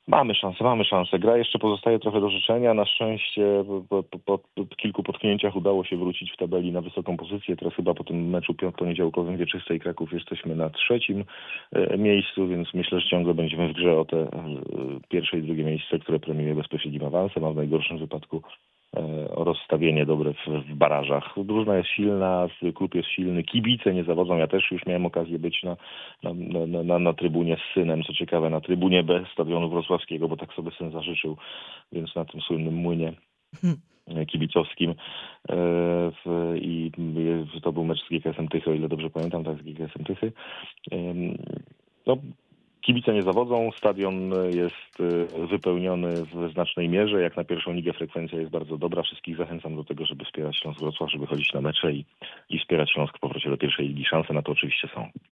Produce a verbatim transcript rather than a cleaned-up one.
Mamy szansę, mamy szansę. Gra jeszcze pozostaje trochę do życzenia. Na szczęście po, po, po, po kilku potknięciach udało się wrócić w tabeli na wysoką pozycję. Teraz chyba po tym meczu poniedziałkowym Wieczyste i Kraków jesteśmy na trzecim e, miejscu, więc myślę, że ciągle będziemy w grze o te e, pierwsze i drugie miejsce, które premiuje bezpośrednim awansem, a w najgorszym wypadku e, o rozstawienie dobre w, w barażach. Drużyna jest silna, klub jest silny, kibice nie zawodzą. Ja też już miałem okazję być na, na, na, na, na trybunie z synem, co ciekawe, na trybunie B stadionu wrocławskiego, bo tak sobie syn zażyczył, więc na tym słynnym młynie kibicowskim. E, w, I e, to był mecz z G K S-em Tychy, o ile dobrze pamiętam, tak, z G K S-em Tychy. E, no, kibice nie zawodzą, stadion jest wypełniony w znacznej mierze. Jak na pierwszą ligę frekwencja jest bardzo dobra. Wszystkich zachęcam do tego, żeby wspierać Śląsk Wrocław, żeby chodzić na mecze i, i wspierać Śląsk w powrocie do pierwszej ligi. Szanse na to oczywiście są.